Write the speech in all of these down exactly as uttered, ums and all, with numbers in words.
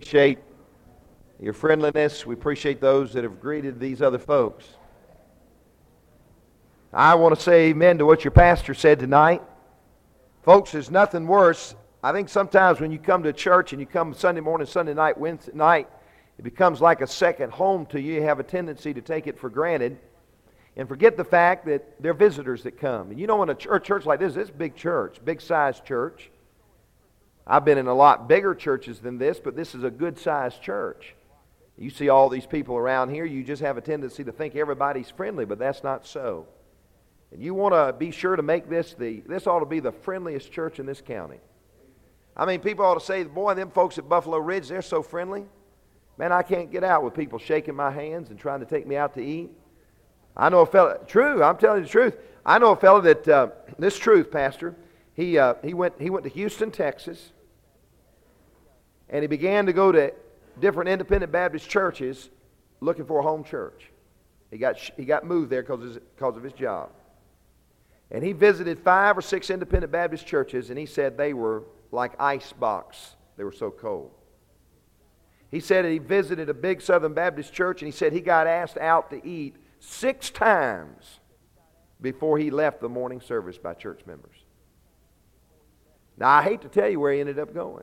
appreciate your friendliness. We appreciate those that have greeted these other folks. I want to say amen to what your pastor said tonight. Folks, there's nothing worse. I think sometimes when you come to church and you come Sunday morning, Sunday night, Wednesday night, it becomes like a second home to you. You have a tendency to take it for granted and forget the fact that there are visitors that come. And you know, in a church, church like this, this is a big church, big-sized church. I've been in a lot bigger churches than this, but this is a good-sized church. You see all these people around here, you just have a tendency to think everybody's friendly, but that's not so. And you want to be sure to make this the, this ought to be the friendliest church in this county. I mean, people ought to say, boy, them folks at Buffalo Ridge, they're so friendly. Man, I can't get out with people shaking my hands and trying to take me out to eat. I know a fellow, true, I'm telling you the truth. I know a fellow that, uh, this truth, Pastor, he, uh, he, went, he went to Houston, Texas, and he began to go to different independent Baptist churches looking for a home church. He got, he got moved there because of, of his job. And he visited five or six independent Baptist churches, and he said they were like ice box. They were so cold. He said he visited a big Southern Baptist church, and he said he got asked out to eat six times before he left the morning service by church members. Now, I hate to tell you where he ended up going.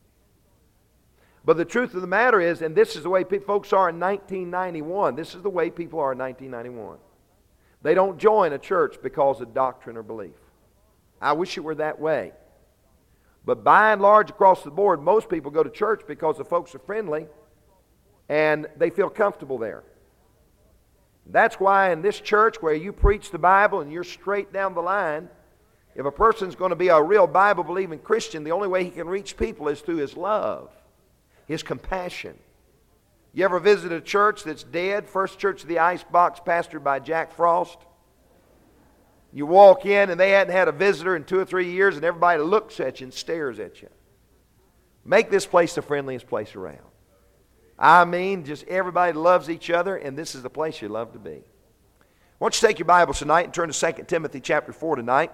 But the truth of the matter is, and this is the way folks are in nineteen ninety-one, this is the way people are in nineteen ninety-one. They don't join a church because of doctrine or belief. I wish it were that way. But by and large, across the board, most people go to church because the folks are friendly and they feel comfortable there. That's why in this church where you preach the Bible and you're straight down the line, if a person's going to be a real Bible-believing Christian, the only way he can reach people is through his love, his compassion. You ever visit a church that's dead? First Church of the Icebox, pastored by Jack Frost. You walk in and they hadn't had a visitor in two or three years and everybody looks at you and stares at you. Make this place the friendliest place around. I mean, just everybody loves each other, and this is the place you love to be. Why don't you take your Bibles tonight and turn to Second Timothy chapter four tonight.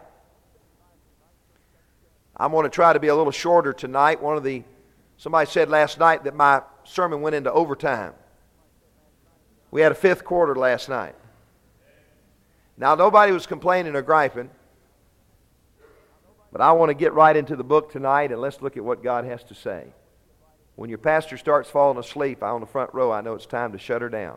I'm going to try to be a little shorter tonight. One of the Somebody said last night that my sermon went into overtime. We had a fifth quarter last night. Now, nobody was complaining or griping, but I want to get right into the book tonight, and let's look at what God has to say. When your pastor starts falling asleep out on the front row, I know it's time to shut her down.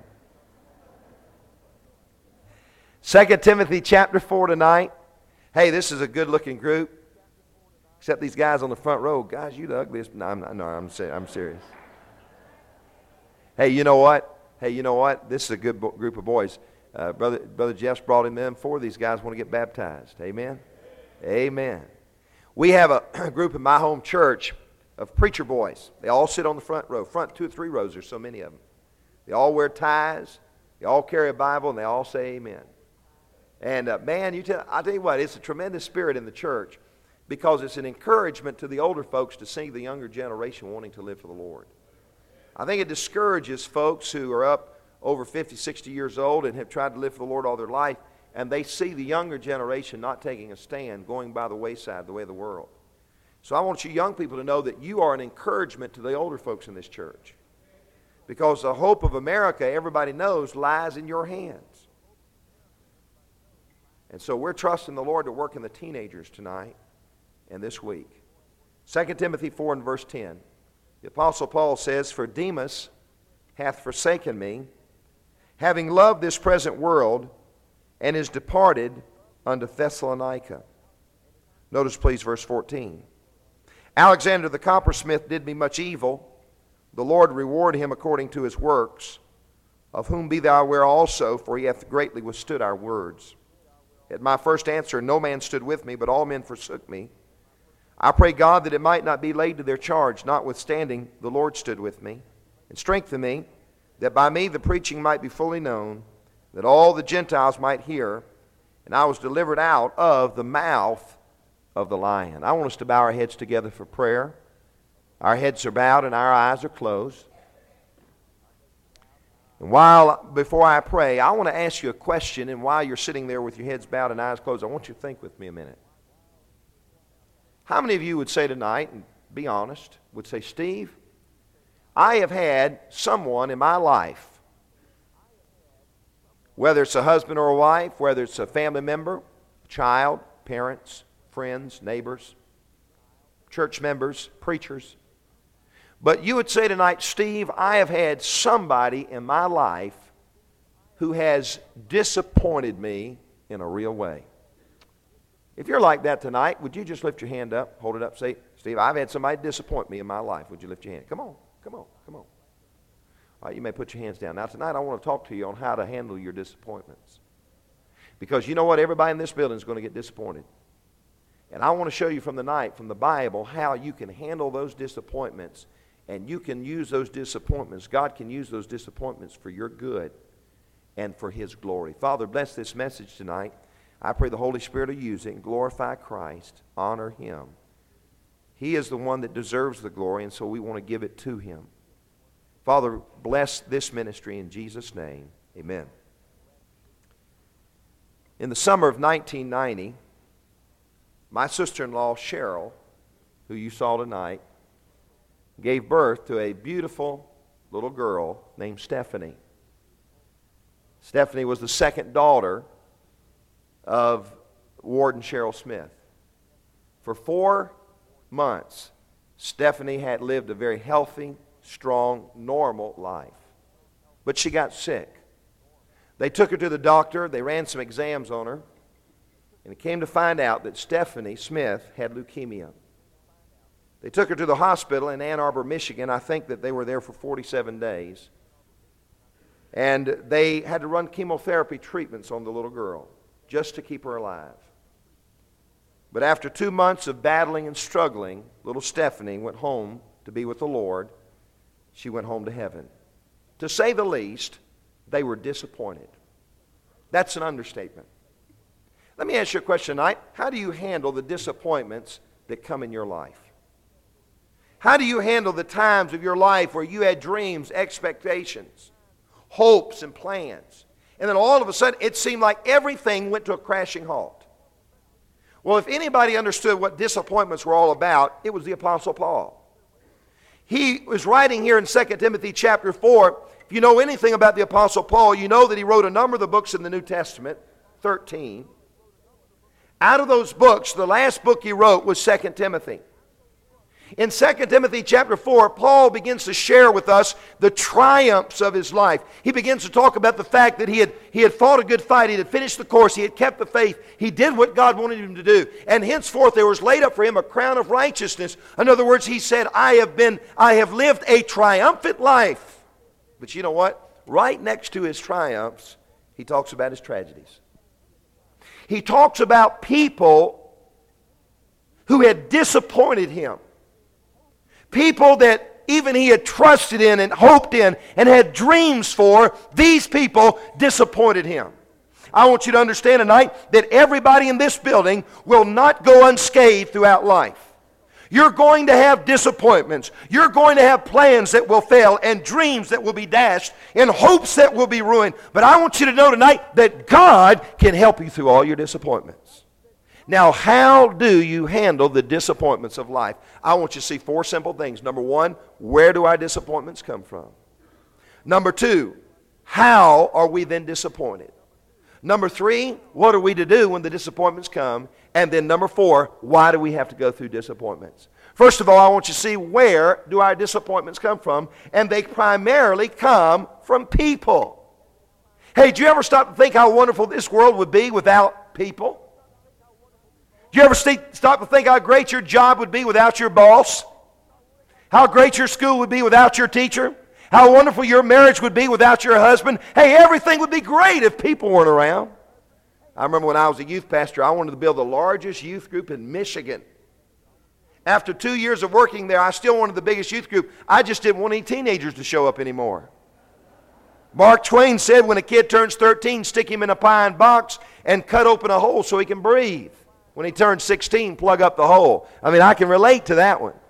Second Timothy chapter four tonight. Hey, this is a good-looking group. Except these guys on the front row. Guys, you the ugliest. No, I'm not. No, I'm, I'm serious. Hey, you know what? Hey, you know what? This is a good bo- group of boys. Uh, Brother, Brother Jeff's brought him in. Four of these guys want to get baptized. Amen? Amen. We have a group in my home church of preacher boys. They all sit on the front row. Front two or three rows. There's so many of them. They all wear ties. They all carry a Bible, and they all say amen. And, uh, man, you tell, I tell you what, it's a tremendous spirit in the church, because it's an encouragement to the older folks to see the younger generation wanting to live for the Lord. I think it discourages folks who are up over fifty, sixty years old and have tried to live for the Lord all their life, and they see the younger generation not taking a stand, going by the wayside, the way of the world. So I want you young people to know that you are an encouragement to the older folks in this church, because the hope of America, everybody knows, lies in your hands. And so we're trusting the Lord to work in the teenagers tonight and this week. Second Timothy four and verse ten. The Apostle Paul says, "For Demas hath forsaken me, having loved this present world, and is departed unto Thessalonica." Notice please verse fourteen. "Alexander the coppersmith did me much evil. The Lord reward him according to his works, of whom be thou aware also, for he hath greatly withstood our words. At my first answer no man stood with me, but all men forsook me. I pray God that it might not be laid to their charge. Notwithstanding, the Lord stood with me and strengthened me, that by me the preaching might be fully known, that all the Gentiles might hear, and I was delivered out of the mouth of the lion." I want us to bow our heads together for prayer. Our heads are bowed and our eyes are closed. And while, before I pray, I want to ask you a question, and while you're sitting there with your heads bowed and eyes closed, I want you to think with me a minute. How many of you would say tonight, and be honest, would say, "Steve, I have had someone in my life, whether it's a husband or a wife, whether it's a family member, child, parents, friends, neighbors, church members, preachers. But you would say tonight, Steve, I have had somebody in my life who has disappointed me in a real way. If you're like that tonight, would you just lift your hand up, hold it up, say, Steve, I've had somebody disappoint me in my life. Would you lift your hand? Come on, come on, come on. All right, you may put your hands down. Now tonight I want to talk to you on how to handle your disappointments. Because you know what? Everybody in this building is going to get disappointed. And I want to show you from the night, from the Bible, how you can handle those disappointments. And you can use those disappointments. God can use those disappointments for your good and for His glory. Father, bless this message tonight. I pray the Holy Spirit will use it and glorify Christ, honor Him. He is the one that deserves the glory, and so we want to give it to Him. Father, bless this ministry in Jesus' name. Amen. In the summer of nineteen ninety, my sister-in-law, Cheryl, who you saw tonight, gave birth to a beautiful little girl named Stephanie. Stephanie was the second daughter of Warden Cheryl Smith. For four months, Stephanie had lived a very healthy, strong, normal life. But she got sick. They took her to the doctor. They ran some exams on her. And it came to find out that Stephanie Smith had leukemia. They took her to the hospital in Ann Arbor, Michigan. I think that they were there for forty-seven days. And they had to run chemotherapy treatments on the little girl just to keep her alive. But after two months of battling and struggling, little Stephanie went home to be with the Lord. She went home to heaven. To say the least, they were disappointed. That's an understatement. Let me ask you a question tonight. How do you handle the disappointments that come in your life? How do you handle the times of your life where you had dreams, expectations, hopes, and plans, and then all of a sudden it seemed like everything went to a crashing halt? Well, if anybody understood what disappointments were all about, it was the Apostle Paul. He was writing here in Second Timothy chapter four. If you know anything about the Apostle Paul, you know that he wrote a number of the books in the New Testament, thirteen. Out of those books, the last book he wrote was Second Timothy. In Second Timothy chapter four, Paul begins to share with us the triumphs of his life. He begins to talk about the fact that he had, he had fought a good fight, he had finished the course, he had kept the faith, he did what God wanted him to do. And henceforth there was laid up for him a crown of righteousness. In other words, he said, I have been, I have lived a triumphant life. But you know what? Right next to his triumphs, he talks about his tragedies. He talks about people who had disappointed him. People that even he had trusted in and hoped in and had dreams for, these people disappointed him. I want you to understand tonight that everybody in this building will not go unscathed throughout life. You're going to have disappointments. You're going to have plans that will fail and dreams that will be dashed and hopes that will be ruined. But I want you to know tonight that God can help you through all your disappointments. Now, how do you handle the disappointments of life? I want you to see four simple things. Number one, where do our disappointments come from? Number two, how are we then disappointed? Number three, what are we to do when the disappointments come? And then number four, why do we have to go through disappointments? First of all, I want you to see where do our disappointments come from? And they primarily come from people. Hey, do you ever stop to think how wonderful this world would be without people? Do you ever st- stop to think how great your job would be without your boss? How great your school would be without your teacher? How wonderful your marriage would be without your husband? Hey, everything would be great if people weren't around. I remember when I was a youth pastor, I wanted to build the largest youth group in Michigan. After two years of working there, I still wanted the biggest youth group. I just didn't want any teenagers to show up anymore. Mark Twain said when a kid turns thirteen, stick him in a pine box and cut open a hole so he can breathe. When he turns sixteen, plug up the hole. I mean, I can relate to that one.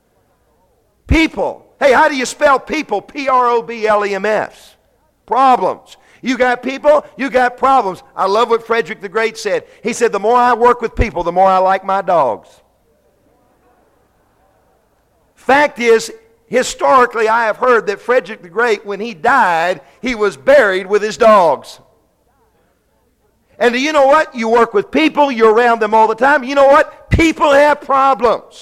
People. Hey, how do you spell people? P R O B L E M S. Problems. You got people, you got problems. I love what Frederick the Great said. He said, the more I work with people, the more I like my dogs. Fact is, Historically, I have heard that Frederick the Great, when he died, he was buried with his dogs. And do you know what? You work with people, you're around them all the time. You know what? People have problems.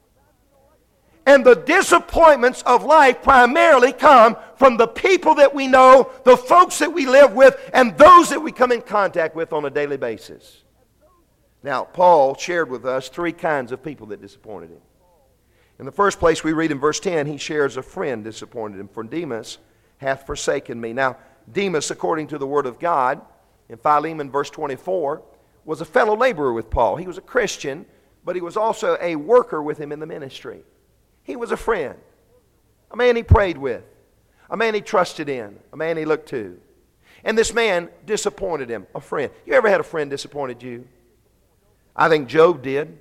And the disappointments of life primarily come from the people that we know, the folks that we live with, and those that we come in contact with on a daily basis. Now, Paul shared with us three kinds of people that disappointed him. In the first place, we read in verse ten, he shares a friend disappointed him. For Demas hath forsaken me. Now, Demas, according to the Word of God, in Philemon verse twenty-four, was a fellow laborer with Paul. He was a Christian, but he was also a worker with him in the ministry. He was a friend, a man he prayed with, a man he trusted in, a man he looked to. And this man disappointed him, a friend. You ever had a friend disappointed you? I think Job did.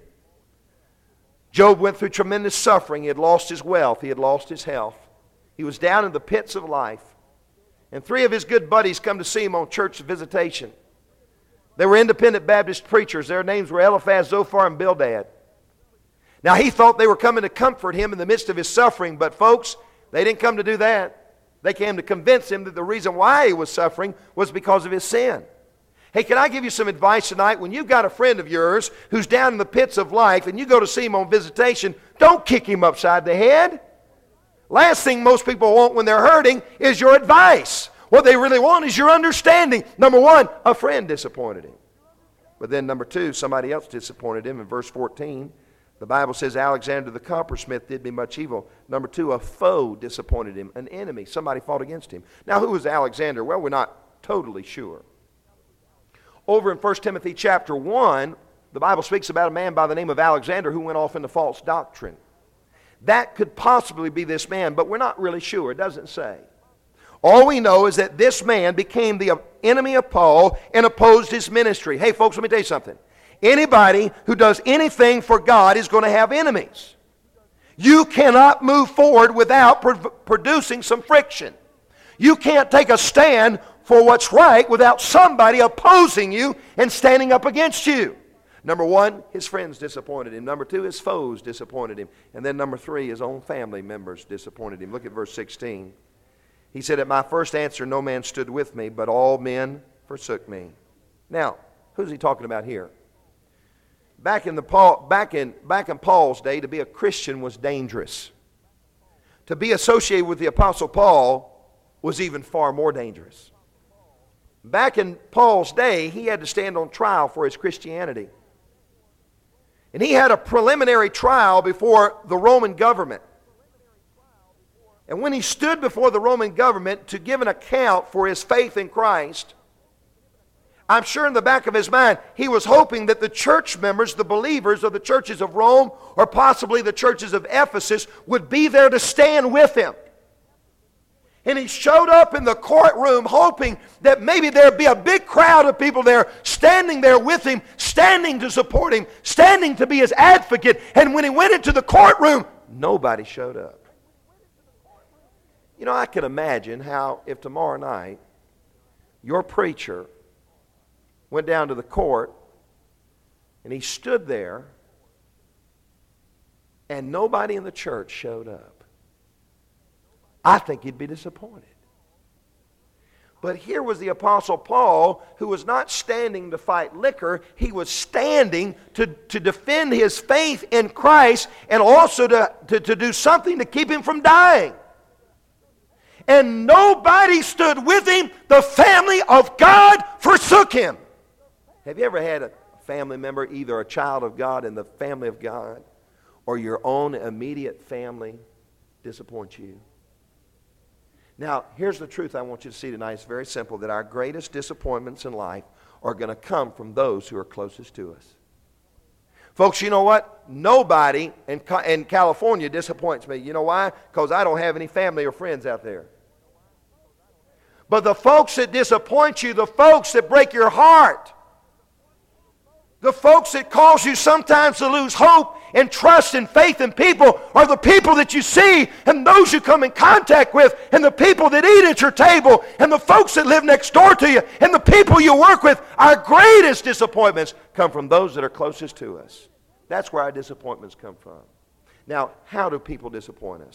Job went through tremendous suffering. He had lost his wealth. He had lost his health. He was down in the pits of life. And three of his good buddies come to see him on church visitation. They were independent Baptist preachers. Their names were Eliphaz, Zophar, and Bildad. Now, he thought they were coming to comfort him in the midst of his suffering, but folks, they didn't come to do that. They came to convince him that the reason why he was suffering was because of his sin. Hey, can I give you some advice tonight? When you've got a friend of yours who's down in the pits of life and you go to see him on visitation, don't kick him upside the head. Last thing most people want when they're hurting is your advice. What they really want is your understanding. Number one, a friend disappointed him. But then number two, somebody else disappointed him. In verse fourteen, the Bible says Alexander the coppersmith did me much evil. Number two, a foe disappointed him, an enemy. Somebody fought against him. Now, who was Alexander? Well, we're not totally sure. Over in First Timothy chapter one, the Bible speaks about a man by the name of Alexander who went off into false doctrine. That could possibly be this man, but we're not really sure. It doesn't say. All we know is that this man became the enemy of Paul and opposed his ministry. Hey, folks, let me tell you something. Anybody who does anything for God is going to have enemies. You cannot move forward without pro- producing some friction. You can't take a stand for what's right without somebody opposing you and standing up against you. Number one, his friends disappointed him. Number two, his foes disappointed him. And then number three, his own family members disappointed him. Look at verse sixteen. He said, at my first answer, no man stood with me, but all men forsook me. Now, who's he talking about here? Back in, the Paul, back, in, back in Paul's day, to be a Christian was dangerous. To be associated with the Apostle Paul was even far more dangerous. Back in Paul's day, he had to stand on trial for his Christianity. And he had a preliminary trial before the Roman government. And when he stood before the Roman government to give an account for his faith in Christ, I'm sure in the back of his mind, he was hoping that the church members, the believers of the churches of Rome, or possibly the churches of Ephesus, would be there to stand with him. And he showed up in the courtroom hoping that maybe there'd be a big crowd of people there standing there with him, standing to support him, standing to be his advocate. And when he went into the courtroom, nobody showed up. You know, I can imagine how if tomorrow night your preacher went down to the court and he stood there and nobody in the church showed up. I think he'd be disappointed. But here was the Apostle Paul, who was not standing to fight liquor. He was standing to, to defend his faith in Christ and also to, to, to do something to keep him from dying. And nobody stood with him. The family of God forsook him. Have you ever had a family member, either a child of God in the family of God, or your own immediate family disappoint you? Now, here's the truth I want you to see tonight. It's very simple, that our greatest disappointments in life are going to come from those who are closest to us. Folks, you know what? Nobody in, in California disappoints me. You know why? Because I don't have any family or friends out there. But the folks that disappoint you, the folks that break your heart, the folks that cause you sometimes to lose hope and trust and faith in people are the people that you see and those you come in contact with and the people that eat at your table and the folks that live next door to you and the people you work with. Our greatest disappointments come from those that are closest to us. That's where our disappointments come from. Now, how do people disappoint us?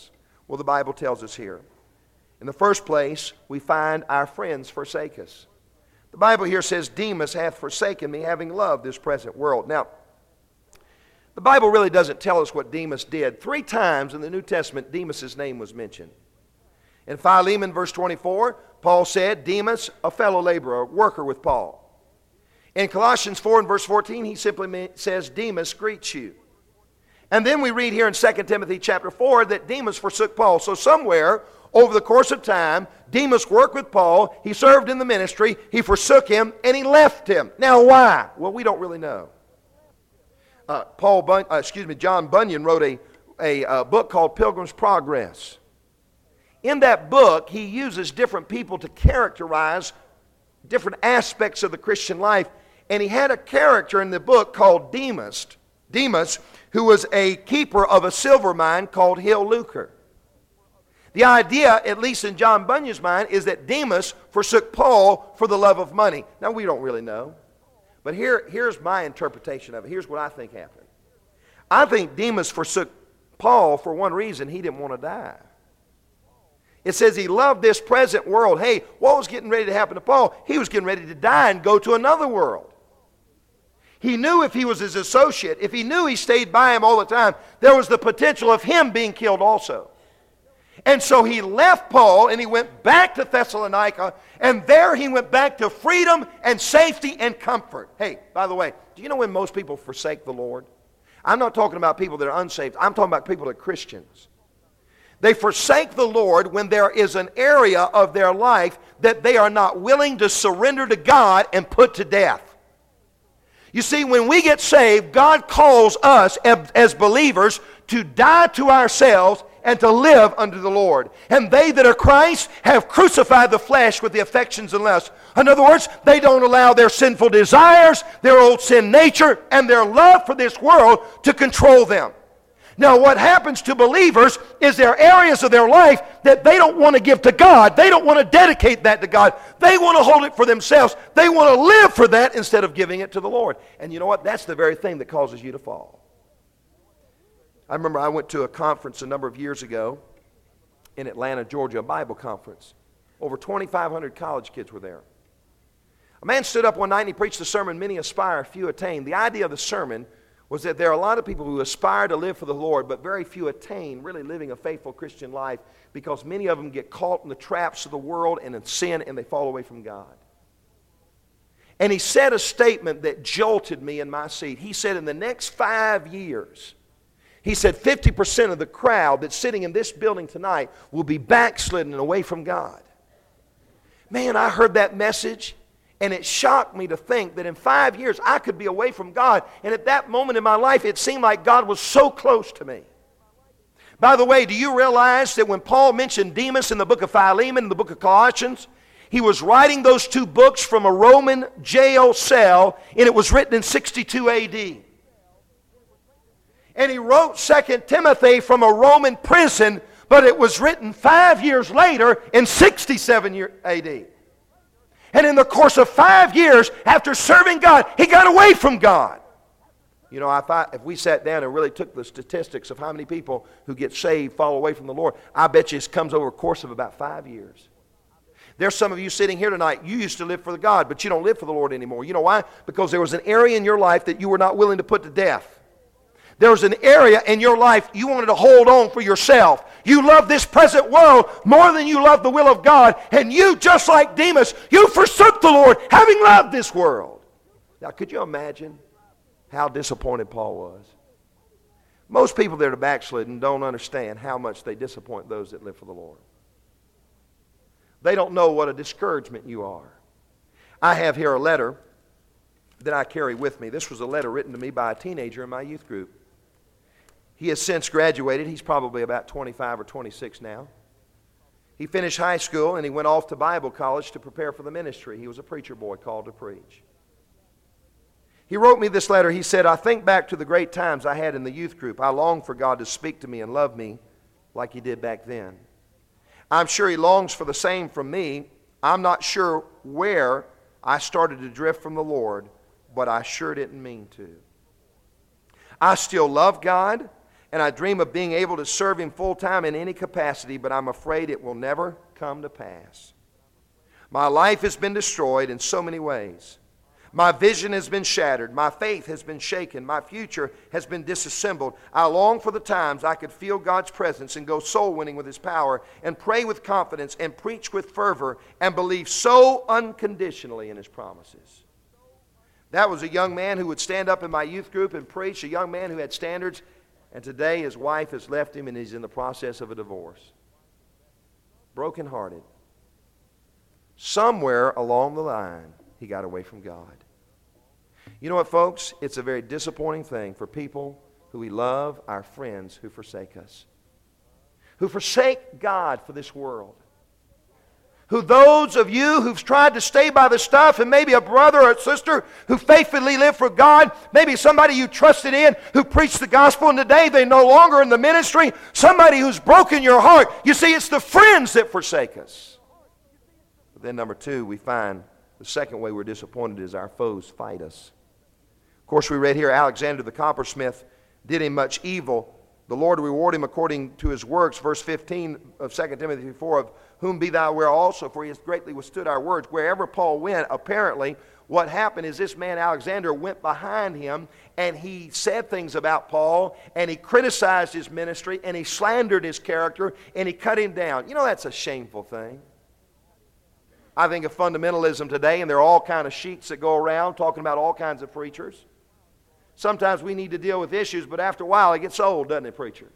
Well, the Bible tells us here. In the first place, we find our friends forsake us. The Bible here says, Demas hath forsaken me, having loved this present world. Now, the Bible really doesn't tell us what Demas did. Three times in the New Testament, Demas' name was mentioned. In Philemon, verse twenty-four, Paul said, Demas, a fellow laborer, a worker with Paul. In Colossians four and verse fourteen, he simply says, Demas greets you. And then we read here in Second Timothy chapter four that Demas forsook Paul. So somewhere over the course of time, Demas worked with Paul, he served in the ministry, he forsook him, and he left him. Now why? Well, we don't really know. Uh, Paul, Bun- uh, excuse me, John Bunyan wrote a, a, a book called Pilgrim's Progress. In that book, he uses different people to characterize different aspects of the Christian life. And he had a character in the book called Demas, Demas, who was a keeper of a silver mine called Hill Lucre. The idea, at least in John Bunyan's mind, is that Demas forsook Paul for the love of money. Now, we don't really know. But here, here's my interpretation of it. Here's what I think happened. I think Demas forsook Paul for one reason: he didn't want to die. It says he loved this present world. Hey, what was getting ready to happen to Paul? He was getting ready to die and go to another world. He knew if he was his associate, if he knew he stayed by him all the time, there was the potential of him being killed also. And so he left Paul and he went back to Thessalonica, and there he went back to freedom and safety and comfort. Hey, by the way, do you know when most people forsake the Lord? I'm not talking about people that are unsaved. I'm talking about people that are Christians. They forsake the Lord when there is an area of their life that they are not willing to surrender to God and put to death. You see, when we get saved, God calls us as believers to die to ourselves and to live unto the Lord. And they that are Christ have crucified the flesh with the affections and lusts. In other words, they don't allow their sinful desires, their old sin nature, and their love for this world to control them. Now, what happens to believers is there are areas of their life that they don't want to give to God. They don't want to dedicate that to God. They want to hold it for themselves. They want to live for that instead of giving it to the Lord. And you know what? That's the very thing that causes you to fall. I remember I went to a conference a number of years ago in Atlanta, Georgia, a Bible conference. Over twenty-five hundred college kids were there. A man stood up one night and he preached a sermon, Many Aspire, Few Attain. The idea of the sermon was that there are a lot of people who aspire to live for the Lord, but very few attain really living a faithful Christian life, because many of them get caught in the traps of the world and in sin, and they fall away from God. And he said a statement that jolted me in my seat. He said, in the next five years, he said fifty percent of the crowd that's sitting in this building tonight will be backslidden and away from God. Man, I heard that message, and it shocked me to think that in five years I could be away from God. And at that moment in my life, it seemed like God was so close to me. By the way, do you realize that when Paul mentioned Demas in the book of Philemon, in the book of Colossians, he was writing those two books from a Roman jail cell, and it was written in sixty-two A D. And he wrote Second Timothy from a Roman prison, but it was written five years later in sixty-seven A D. And in the course of five years, after serving God, he got away from God. You know, if, I, if we sat down and really took the statistics of how many people who get saved fall away from the Lord, I bet you it comes over a course of about five years. There's some of you sitting here tonight, you used to live for God, but you don't live for the Lord anymore. You know why? Because there was an area in your life that you were not willing to put to death. There was an area in your life you wanted to hold on for yourself. You love this present world more than you love the will of God. And you, just like Demas, you forsook the Lord, having loved this world. Now, could you imagine how disappointed Paul was? Most people that are backslidden don't understand how much they disappoint those that live for the Lord. They don't know what a discouragement you are. I have here a letter that I carry with me. This was a letter written to me by a teenager in my youth group. He has since graduated. He's probably about twenty-five or twenty-six now. He finished high school and he went off to Bible college to prepare for the ministry. He was a preacher boy called to preach. He wrote me this letter. He said, I think back to the great times I had in the youth group. I long for God to speak to me and love me like He did back then. I'm sure He longs for the same from me. I'm not sure where I started to drift from the Lord, but I sure didn't mean to. I still love God, and I dream of being able to serve Him full time in any capacity, but I'm afraid it will never come to pass. My life has been destroyed in so many ways. My vision has been shattered. My faith has been shaken. My future has been disassembled. I long for the times I could feel God's presence and go soul winning with His power and pray with confidence and preach with fervor and believe so unconditionally in His promises. That was a young man who would stand up in my youth group and preach, a young man who had standards, and today his wife has left him and he's in the process of a divorce. Brokenhearted. Somewhere along the line, he got away from God. You know what, folks? It's a very disappointing thing for people who we love, our friends who forsake us, who forsake God for this world, who those of you who've tried to stay by the stuff, and maybe a brother or a sister who faithfully lived for God, maybe somebody you trusted in who preached the gospel, and today they're no longer in the ministry, somebody who's broken your heart. You see, it's the friends that forsake us. But then number two, we find the second way we're disappointed is our foes fight us. Of course, we read here Alexander the coppersmith did him much evil. The Lord reward him according to his works. Verse fifteen of Second Timothy four, of whom be thou aware also, for he has greatly withstood our words. Wherever Paul went, apparently what happened is this man Alexander went behind him and he said things about Paul and he criticized his ministry and he slandered his character and he cut him down. You know, that's a shameful thing. I think of fundamentalism today, and there are all kinds of sheets that go around talking about all kinds of preachers. Sometimes we need to deal with issues, but after a while it gets old, doesn't it, preacher?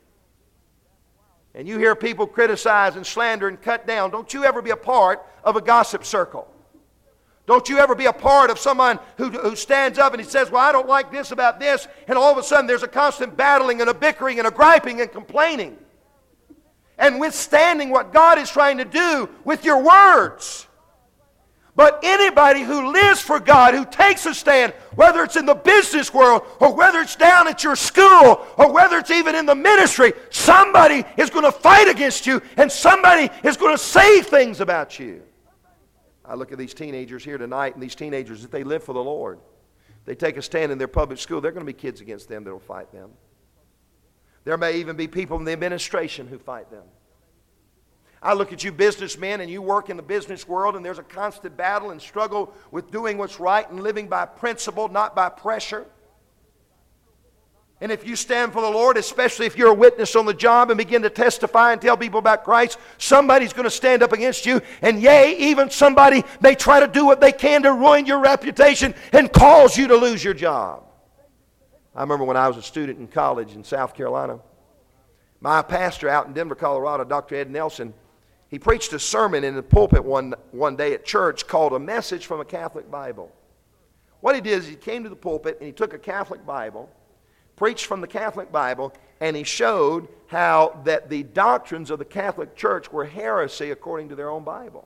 And you hear people criticize and slander and cut down. Don't you ever be a part of a gossip circle. Don't you ever be a part of someone who, who stands up and he says, well, I don't like this about this, and all of a sudden there's a constant battling and a bickering and a griping and complaining. And withstanding what God is trying to do with your words. But anybody who lives for God, who takes a stand, whether it's in the business world or whether it's down at your school or whether it's even in the ministry, somebody is going to fight against you and somebody is going to say things about you. I look at these teenagers here tonight, and these teenagers, if they live for the Lord, they take a stand in their public school, there are going to be kids against them that will fight them. There may even be people in the administration who fight them. I look at you businessmen, and you work in the business world, and there's a constant battle and struggle with doing what's right and living by principle, not by pressure. And if you stand for the Lord, especially if you're a witness on the job and begin to testify and tell people about Christ, somebody's going to stand up against you. And yea, even somebody may try to do what they can to ruin your reputation and cause you to lose your job. I remember when I was a student in college in South Carolina, my pastor out in Denver, Colorado, Doctor Ed Nelson, he preached a sermon in the pulpit one, one day at church called A Message from a Catholic Bible. What he did is he came to the pulpit and he took a Catholic Bible, preached from the Catholic Bible, and he showed how that the doctrines of the Catholic Church were heresy according to their own Bible.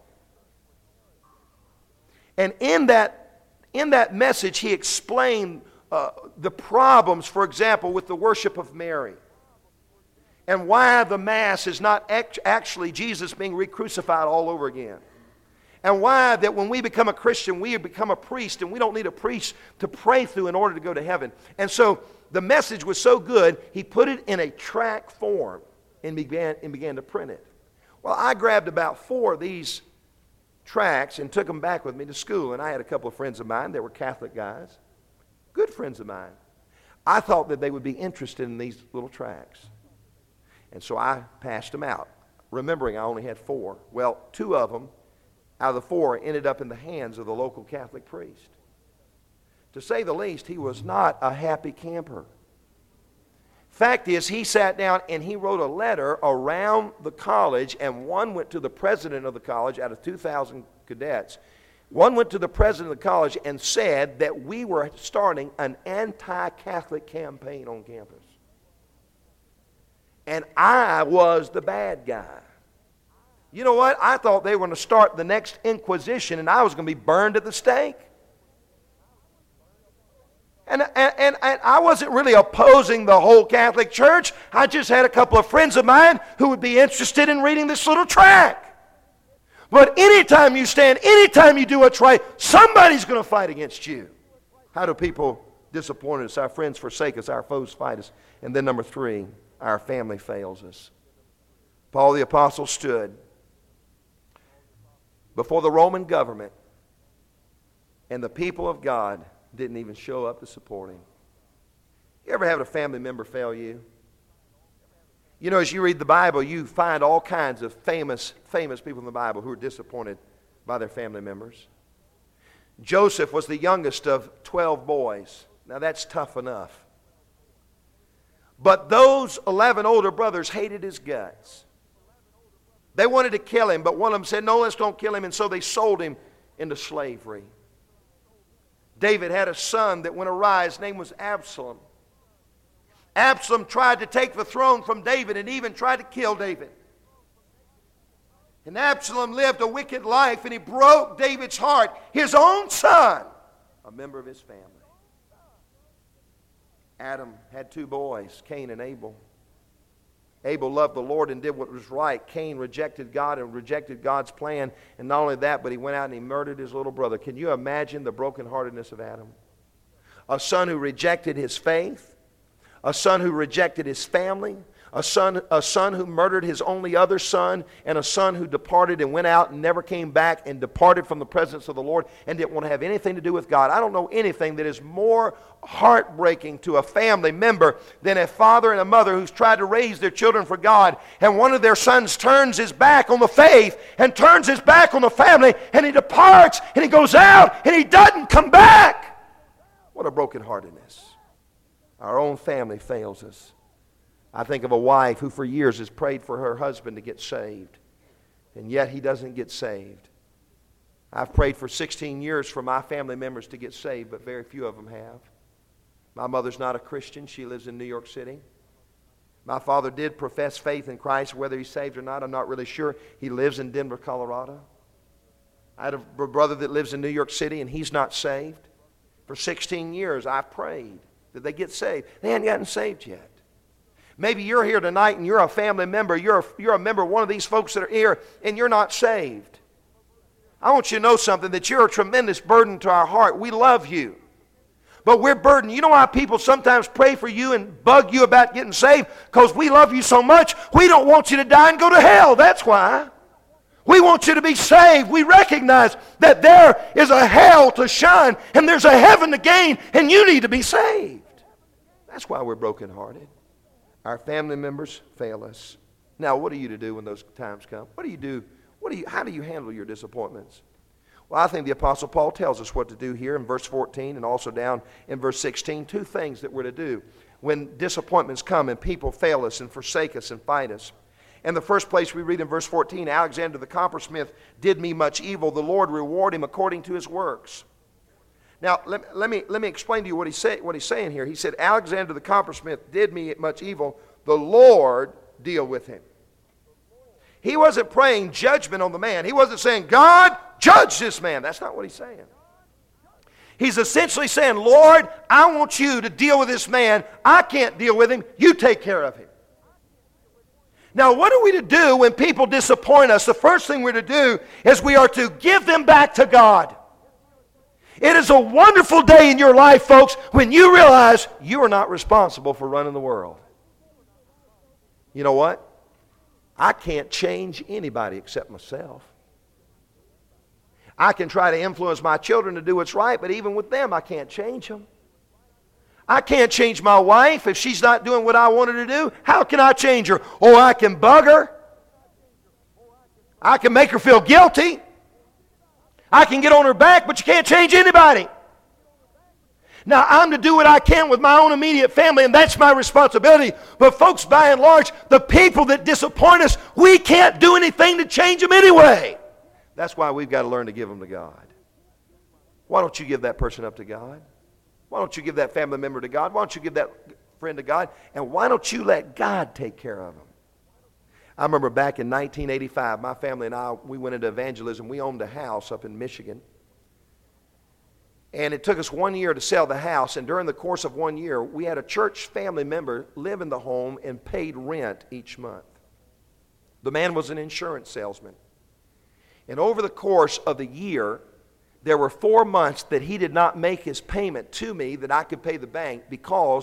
And in that, in that message, he explained uh, the problems, for example, with the worship of Mary. And why the Mass is not act- actually Jesus being re-crucified all over again. And why that when we become a Christian, we become a priest, and we don't need a priest to pray through in order to go to heaven. And so the message was so good, he put it in a tract form and began, and began to print it. Well, I grabbed about four of these tracts and took them back with me to school. And I had a couple of friends of mine that were Catholic guys, good friends of mine. I thought that they would be interested in these little tracts. And so I passed them out, remembering I only had four. Well, two of them out of the four ended up in the hands of the local Catholic priest. To say the least, he was not a happy camper. Fact is, he sat down and he wrote a letter around the college, and one went to the president of the college out of two thousand cadets. One went to the president of the college and said that we were starting an anti-Catholic campaign on campus. And I was the bad guy. You know what? I thought they were going to start the next Inquisition and I was going to be burned at the stake. And, and, and, and I wasn't really opposing the whole Catholic Church. I just had a couple of friends of mine who would be interested in reading this little tract. But anytime you stand, anytime you do what's right, somebody's going to fight against you. How do people disappoint us? Our friends forsake us, our foes fight us. And then number three, our family fails us. Paul the Apostle stood before the Roman government, and the people of God didn't even show up to support him. You ever have a family member fail you? You know, as you read the Bible, you find all kinds of famous, famous people in the Bible who are disappointed by their family members. Joseph was the youngest of twelve boys. Now that's tough enough. But those eleven older brothers hated his guts. They wanted to kill him, but one of them said, no, let's don't kill him, and so they sold him into slavery. David had a son that went awry. His name was Absalom. Absalom tried to take the throne from David and even tried to kill David. And Absalom lived a wicked life, and he broke David's heart. His own son, a member of his family. Adam had two boys, Cain and Abel. Abel loved the Lord and did what was right. Cain rejected God and rejected God's plan. And not only that, but he went out and he murdered his little brother. Can you imagine the brokenheartedness of Adam? A son who rejected his faith. A son who rejected his family. A son, a son who murdered his only other son, and a son who departed and went out and never came back and departed from the presence of the Lord and didn't want to have anything to do with God. I don't know anything that is more heartbreaking to a family member than a father and a mother who's tried to raise their children for God, and one of their sons turns his back on the faith and turns his back on the family, and he departs and he goes out and he doesn't come back. What a brokenheartedness. Our own family fails us. I think of a wife who for years has prayed for her husband to get saved, and yet he doesn't get saved. I've prayed for sixteen years for my family members to get saved, but very few of them have. My mother's not a Christian. She lives in New York City. My father did profess faith in Christ. Whether he's saved or not, I'm not really sure. He lives in Denver, Colorado. I had a brother that lives in New York City, and he's not saved. For sixteen years, I've prayed that they get saved. They haven't gotten saved yet. Maybe you're here tonight and you're a family member. You're a, you're a member of one of these folks that are here and you're not saved. I want you to know something, that you're a tremendous burden to our heart. We love you. But we're burdened. You know why people sometimes pray for you and bug you about getting saved? Because we love you so much, we don't want you to die and go to hell. That's why. We want you to be saved. We recognize that there is a hell to shun and there's a heaven to gain, and you need to be saved. That's why we're brokenhearted. Our family members fail us. Now, what are you to do when those times come? What do you do? What do you, how do you handle your disappointments? Well, I think the Apostle Paul tells us what to do here in verse fourteen and also down in verse sixteen. Two things that we're to do when disappointments come and people fail us and forsake us and fight us. In the first place, we read in verse fourteen, Alexander the coppersmith did me much evil. The Lord reward him according to his works. Now, let, let, me, let me explain to you what, he say, what he's saying here. He said, Alexander the coppersmith did me much evil. The Lord deal with him. He wasn't praying judgment on the man. He wasn't saying, God, judge this man. That's not what he's saying. He's essentially saying, Lord, I want you to deal with this man. I can't deal with him. You take care of him. Now, what are we to do when people disappoint us? The first thing we're to do is we are to give them back to God. It is a wonderful day in your life, folks, when you realize you are not responsible for running the world. You know what? I can't change anybody except myself. I can try to influence my children to do what's right, but even with them, I can't change them. I can't change my wife if she's not doing what I want her to do. How can I change her? Oh, I can bug her. I can make her feel guilty. I can get on her back, but you can't change anybody. Now, I'm to do what I can with my own immediate family, and that's my responsibility. But folks, by and large, the people that disappoint us, we can't do anything to change them anyway. That's why we've got to learn to give them to God. Why don't you give that person up to God? Why don't you give that family member to God? Why don't you give that friend to God? And why don't you let God take care of them? I remember back in nineteen eighty-five, my family and I, we went into evangelism. We owned a house up in Michigan. And it took us one year to sell the house. And during the course of one year, we had a church family member live in the home and paid rent each month. The man was an insurance salesman. And over the course of the year, there were four months that he did not make his payment to me that I could pay the bank because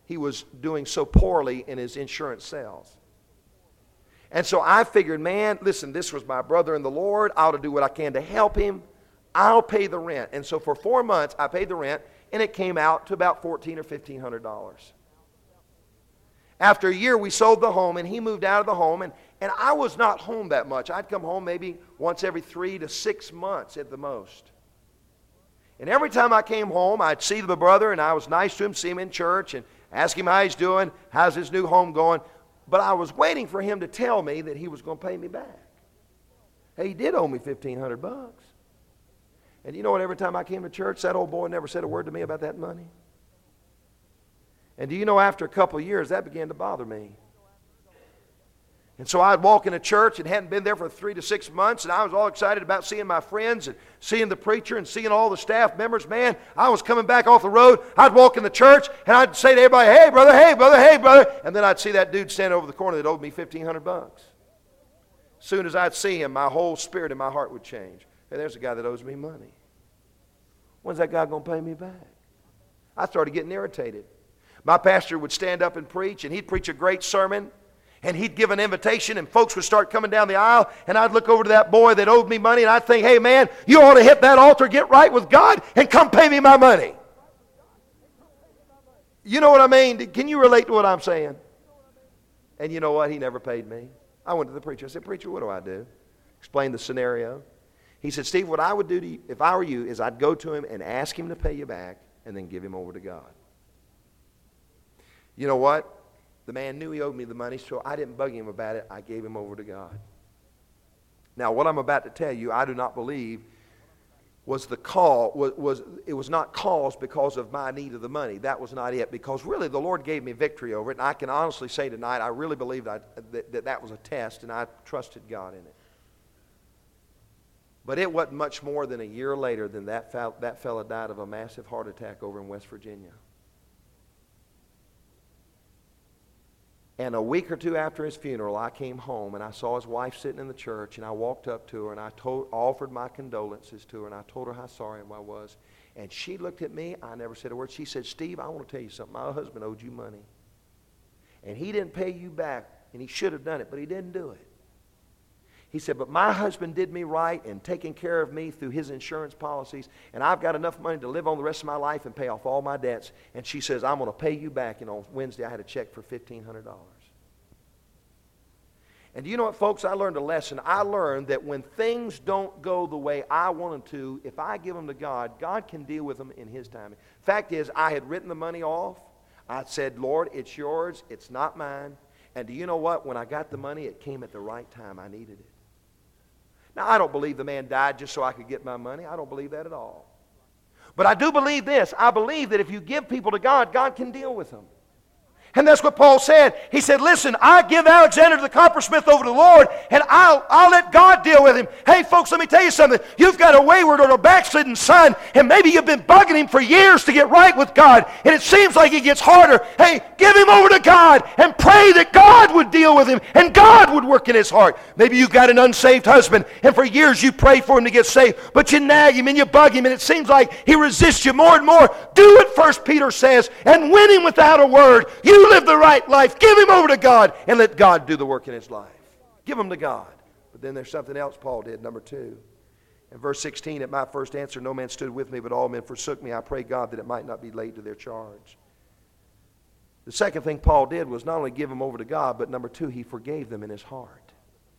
he was doing so poorly in his insurance sales. And so I figured, man, listen, this was my brother in the Lord. I ought to do what I can to help him. I'll pay the rent. And so for four months, I paid the rent, and it came out to about fourteen or fifteen hundred dollars. After a year, we sold the home, and he moved out of the home, and, and I was not home that much. I'd come home maybe once every three to six months at the most. And every time I came home, I'd see the brother, and I was nice to him, see him in church, and ask him how he's doing, how's his new home going. But I was waiting for him to tell me that he was going to pay me back. Hey, he did owe me fifteen hundred bucks. And you know what? Every time I came to church, that old boy never said a word to me about that money. And do you know, after a couple of years, that began to bother me. And so I'd walk into church and hadn't been there for three to six months, and I was all excited about seeing my friends and seeing the preacher and seeing all the staff members. Man, I was coming back off the road. I'd walk in the church, and I'd say to everybody, hey, brother, hey, brother, hey, brother. And then I'd see that dude standing over the corner that owed me fifteen hundred bucks. As soon as I'd see him, my whole spirit and my heart would change. Hey, there's a guy that owes me money. When's that guy going to pay me back? I started getting irritated. My pastor would stand up and preach, and he'd preach a great sermon. And he'd give an invitation, and folks would start coming down the aisle, and I'd look over to that boy that owed me money, and I'd think, hey, man, you ought to hit that altar, get right with God, and come pay me my money. You know what I mean? Can you relate to what I'm saying? And you know what? He never paid me. I went to the preacher. I said, preacher, what do I do? Explained the scenario. He said, Steve, what I would do to you, if I were you, is I'd go to him and ask him to pay you back, and then give him over to God. You know what? The man knew he owed me the money, so I didn't bug him about it. I gave him over to God. Now, what I'm about to tell you, I do not believe was the call, was, was it was not caused because of my need of the money. That was not it, because really the Lord gave me victory over it, and I can honestly say tonight, I really believed I, that, that that was a test, and I trusted God in it. But it wasn't much more than a year later than that, fel- that fella died of a massive heart attack over in West Virginia. And a week or two after his funeral, I came home, and I saw his wife sitting in the church, and I walked up to her, and I told, offered my condolences to her, and I told her how sorry I was. And she looked at me. I never said a word. She said, Steve, I want to tell you something. My husband owed you money. And he didn't pay you back, and he should have done it, but he didn't do it. He said, but my husband did me right in taking care of me through his insurance policies, and I've got enough money to live on the rest of my life and pay off all my debts. And she says, I'm going to pay you back. And on Wednesday, I had a check for fifteen hundred dollars. And do you know what, folks? I learned a lesson. I learned that when things don't go the way I want them to, if I give them to God, God can deal with them in His timing. Fact is, I had written the money off. I said, Lord, it's yours. It's not mine. And do you know what? When I got the money, it came at the right time. I needed it. Now, I don't believe the man died just so I could get my money. I don't believe that at all. But I do believe this. I believe that if you give people to God, God can deal with them. And that's what Paul said. He said, listen, I give Alexander the coppersmith over to the Lord, and I'll, I'll let God deal with him. Hey, folks, let me tell you something. You've got a wayward or a backslidden son, and maybe you've been bugging him for years to get right with God, and it seems like it gets harder. Hey, give him over to God and pray that God would deal with him, and God would work in his heart. Maybe you've got an unsaved husband, and for years you prayed for him to get saved, but you nag him and you bug him, and it seems like he resists you more and more. Do what First Peter says, and win him without a word. You live the right life. Give him over to God and let God do the work in his life. Give him to God. But then there's something else Paul did, number two. In verse sixteen, at my first answer, no man stood with me, but all men forsook me. I pray God that it might not be laid to their charge. The second thing Paul did was not only give them over to God, but number two, he forgave them in his heart.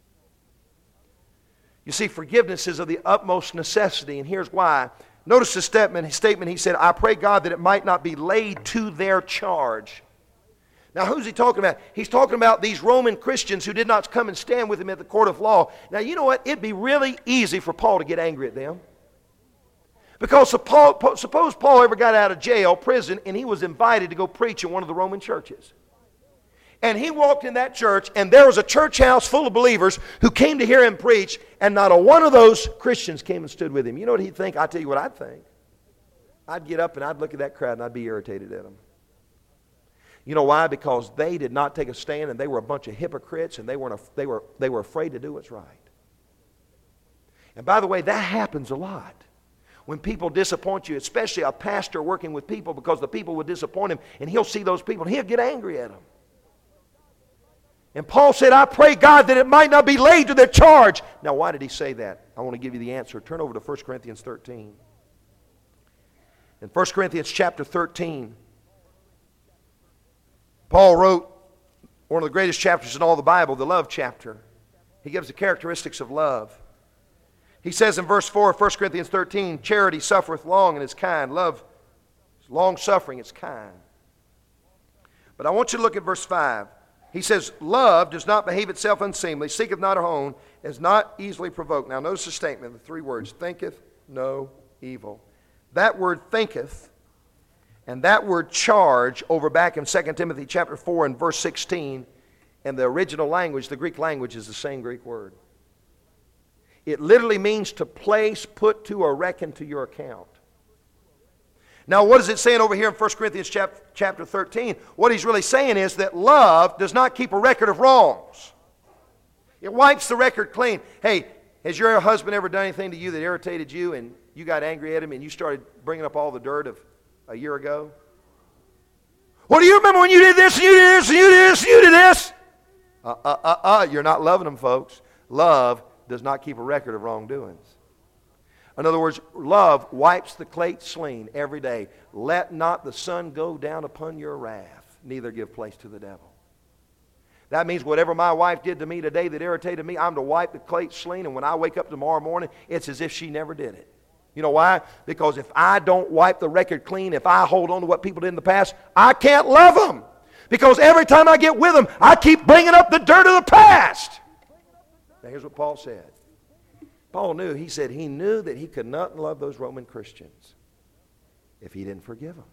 You see, forgiveness is of the utmost necessity, and here's why. Notice the statement, his statement, he said, I pray God that it might not be laid to their charge. Now, who's he talking about? He's talking about these Roman Christians who did not come and stand with him at the court of law. Now, you know what? It'd be really easy for Paul to get angry at them. Because suppose Paul ever got out of jail, prison, and he was invited to go preach in one of the Roman churches. And he walked in that church, and there was a church house full of believers who came to hear him preach, and not a one of those Christians came and stood with him. You know what he'd think? I'll tell you what I'd think. I'd get up and I'd look at that crowd and I'd be irritated at them. You know why? Because they did not take a stand, and they were a bunch of hypocrites, and they weren't. They were. They were afraid to do what's right. And by the way, that happens a lot. when people disappoint you, especially a pastor working with people, because the people would disappoint him, and he'll see those people and he'll get angry at them. And Paul said, I pray God that it might not be laid to their charge. Now, why did he say that? I want to give you the answer. Turn over to First Corinthians thirteen. In First Corinthians chapter thirteen, Paul wrote one of the greatest chapters in all the Bible, the love chapter. He gives the characteristics of love. He says in verse four of First Corinthians thirteen, charity suffereth long and is kind. Love is long-suffering, it's kind. But I want you to look at verse five. He says, love does not behave itself unseemly, seeketh not her own, is not easily provoked. Now notice the statement, the three words, thinketh no evil. That word thinketh and that word charge over back in Second Timothy chapter four and verse sixteen, in the original language, the Greek language, is the same Greek word. It literally means to place, put to, or reckon to your account. Now, what is it saying over here in First Corinthians chapter thirteen? What he's really saying is that love does not keep a record of wrongs. It wipes the record clean. Hey, has your husband ever done anything to you that irritated you and you got angry at him and you started bringing up all the dirt of a year ago? Well, do you remember when you did this and you did this and you did this and you did this? Uh, uh, uh, uh, you're not loving them, folks. Love does not keep a record of wrongdoings. In other words, love wipes the slate clean every day. Let not the sun go down upon your wrath, neither give place to the devil. That means whatever my wife did to me today that irritated me, I'm to wipe the slate clean, and when I wake up tomorrow morning, it's as if she never did it. You know why? Because if I don't wipe the record clean, if I hold on to what people did in the past, I can't love them. Because every time I get with them, I keep bringing up the dirt of the past. Now here's what Paul said. Paul knew, he said he knew that he could not love those Roman Christians if he didn't forgive them.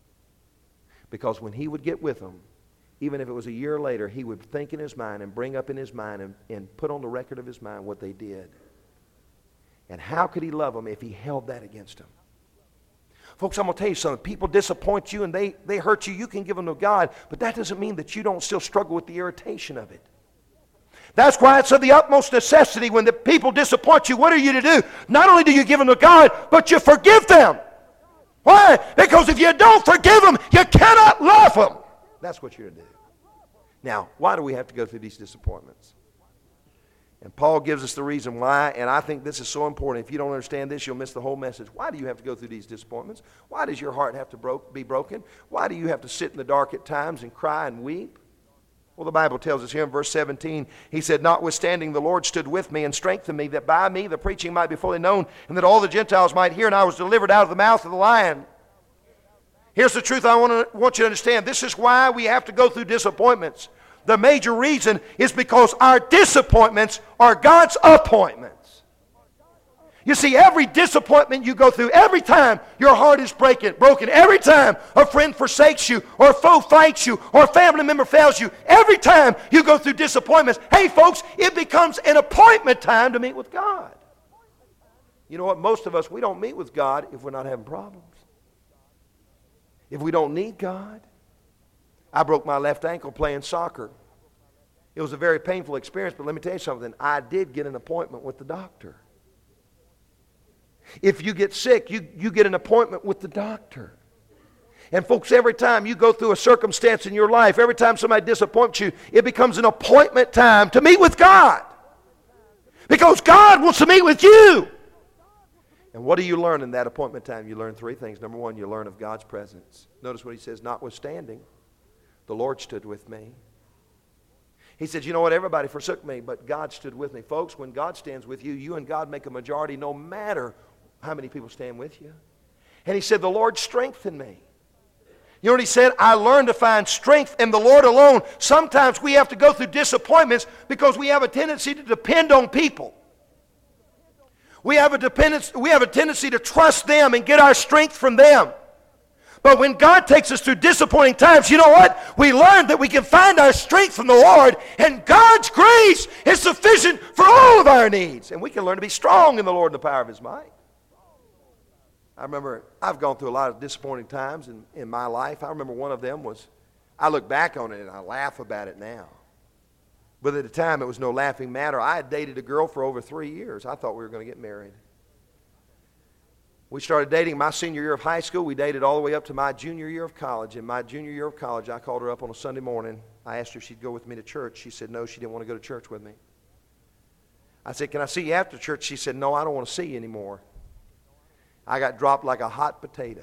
Because when he would get with them, even if it was a year later, he would think in his mind and bring up in his mind and, and put on the record of his mind what they did. And how could he love them if he held that against them? Folks, I'm going to tell you something. People disappoint you and they, they hurt you. You can give them to God, but that doesn't mean that you don't still struggle with the irritation of it. That's why it's of the utmost necessity when the people disappoint you. What are you to do? Not only do you give them to God, but you forgive them. Why? Because if you don't forgive them, you cannot love them. That's what you're to do. Now, why do we have to go through these disappointments? And Paul gives us the reason why, and I think this is so important. If you don't understand this, you'll miss the whole message. Why do you have to go through these disappointments? Why does your heart have to bro- be broken? Why do you have to sit in the dark at times and cry and weep? Well, the Bible tells us here in verse seventeen, he said, notwithstanding the Lord stood with me and strengthened me, that by me the preaching might be fully known, and that all the Gentiles might hear, and I was delivered out of the mouth of the lion. Here's the truth I want, to, want you to understand. This is why we have to go through disappointments. The major reason is because our disappointments are God's appointments. You see, every disappointment you go through, every time your heart is breaking, broken, every time a friend forsakes you, or a foe fights you, or a family member fails you, every time you go through disappointments, hey folks, it becomes an appointment time to meet with God. You know what? Most of us, we don't meet with God if we're not having problems. If we don't need God. I broke my left ankle playing soccer. It was a very painful experience, but let me tell you something. I did get an appointment with the doctor. If you get sick, you, you get an appointment with the doctor. And folks, every time you go through a circumstance in your life, every time somebody disappoints you, it becomes an appointment time to meet with God. Because God wants to meet with you. And what do you learn in that appointment time? You learn three things. Number one, you learn of God's presence. Notice what he says, notwithstanding, the Lord stood with me. He said, you know what, everybody forsook me, but God stood with me. Folks, when God stands with you, you and God make a majority no matter how many people stand with you. And he said, the Lord strengthened me. You know what he said? I learned to find strength in the Lord alone. Sometimes we have to go through disappointments because we have a tendency to depend on people. We have a dependence, we have a tendency to trust them and get our strength from them. But when God takes us through disappointing times, you know what? We learn that we can find our strength from the Lord, and God's grace is sufficient for all of our needs. And we can learn to be strong in the Lord and the power of his might. I remember, I've gone through a lot of disappointing times in, in my life. I remember one of them was, I look back on it and I laugh about it now. But at the time, it was no laughing matter. I had dated a girl for over three years. I thought we were going to get married. We started dating my senior year of high school. We dated all the way up to my junior year of college. In my junior year of college, I called her up on a Sunday morning. I asked her if she'd go with me to church. She said no, she didn't want to go to church with me. I said, can I see you after church? She said, no, I don't want to see you anymore. I got dropped like a hot potato.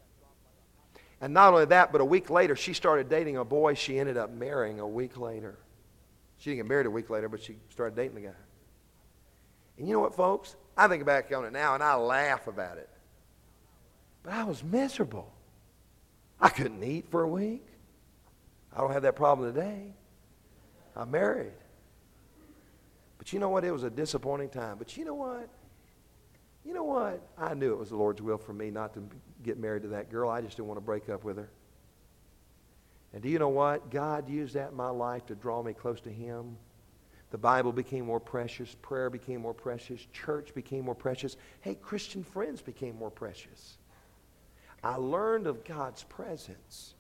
And not only that, but a week later, she started dating a boy she ended up marrying a week later. She didn't get married a week later, but she started dating the guy. And you know what, folks? I think back on it now, and I laugh about it. But I was miserable. I couldn't eat for a week. I don't have that problem today. I'm married. But you know what? It was a disappointing time. But you know what? You know what? I knew it was the Lord's will for me not to get married to that girl. I just didn't want to break up with her. And do you know what? God used that in my life to draw me close to Him. The Bible became more precious. Prayer became more precious. Church became more precious. Hey, Christian friends became more precious. I learned of God's presence.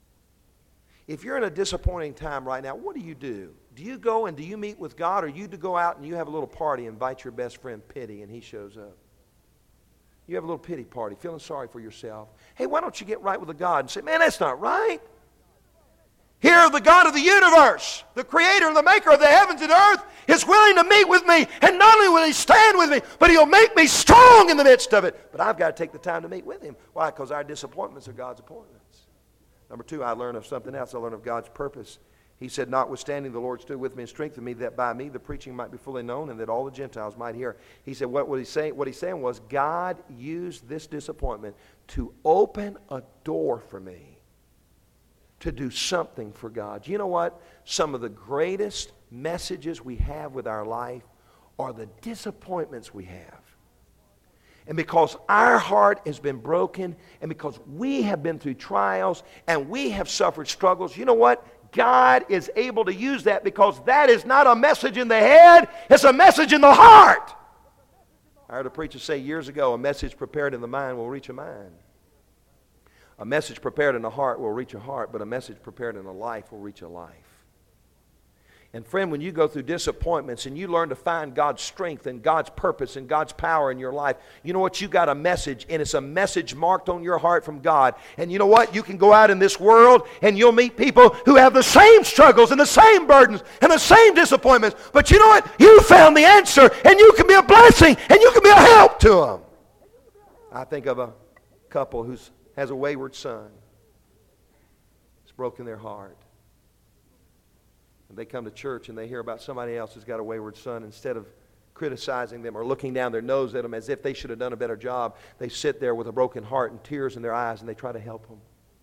If you're in a disappointing time right now, what do you do? Do you go and do you meet with God, or you do go out and you have a little party, invite your best friend Pity, and he shows up? You have a little pity party, feeling sorry for yourself. Hey, why don't you get right with the God and say, man, that's not right. Here, the God of the universe, the creator and the maker of the heavens and earth, is willing to meet with me. And not only will He stand with me, but He'll make me strong in the midst of it. But I've got to take the time to meet with Him. Why? Because our disappointments are God's appointments. Number two, I learned of something else. I learned of God's purpose. He said, notwithstanding, the Lord stood with me and strengthened me, that by me the preaching might be fully known and that all the Gentiles might hear. He said, what, what, he's saying, what he's saying was, God used this disappointment to open a door for me to do something for God. You know what? Some of the greatest messages we have with our life are the disappointments we have. And because our heart has been broken, and because we have been through trials, and we have suffered struggles, you know what? God is able to use that, because that is not a message in the head, it's a message in the heart. I heard a preacher say years ago, a message prepared in the mind will reach a mind. A message prepared in the heart will reach a heart, but a message prepared in a life will reach a life. And friend, when you go through disappointments and you learn to find God's strength and God's purpose and God's power in your life, you know what? You got a message, and it's a message marked on your heart from God. And you know what? You can go out in this world and you'll meet people who have the same struggles and the same burdens and the same disappointments. But you know what? You found the answer, and you can be a blessing, and you can be a help to them. I think of a couple who has a wayward son. It's broken their heart. And they come to church and they hear about somebody else who's got a wayward son. Instead of criticizing them or looking down their nose at them as if they should have done a better job, they sit there with a broken heart and tears in their eyes, and they try to help them.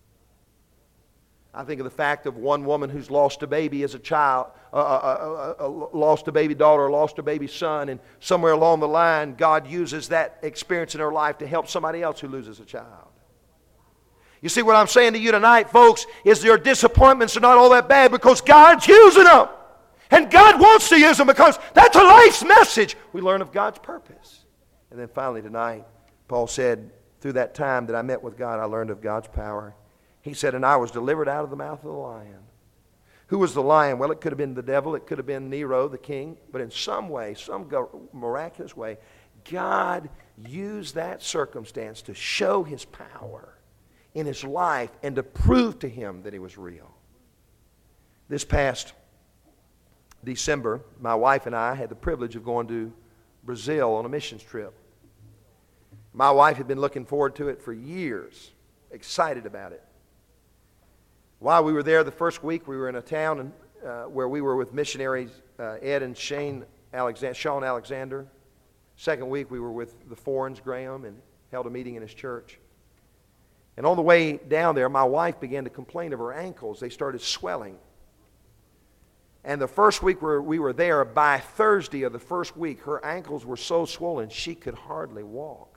I think of the fact of one woman who's lost a baby as a child, uh, uh, uh, uh, lost a baby daughter, lost a baby son, and somewhere along the line, God uses that experience in her life to help somebody else who loses a child. You see, what I'm saying to you tonight, folks, is your disappointments are not all that bad, because God's using them. And God wants to use them, because that's a life's message. We learn of God's purpose. And then finally tonight, Paul said, through that time that I met with God, I learned of God's power. He said, and I was delivered out of the mouth of the lion. Who was the lion? Well, it could have been the devil. It could have been Nero, the king. But in some way, some miraculous way, God used that circumstance to show His power in his life and to prove to him that he was real. This past December, my wife and I had the privilege of going to Brazil on a missions trip. My wife had been looking forward to it for years, excited about it. While we were there the first week, we were in a town in, uh, where we were with missionaries uh, Ed and Shane Alexander, Sean Alexander. Second week, we were with the Forens, Graham, and held a meeting in his church. And on the way down there, my wife began to complain of her ankles. They started swelling. And the first week we were there, by Thursday of the first week, her ankles were so swollen she could hardly walk.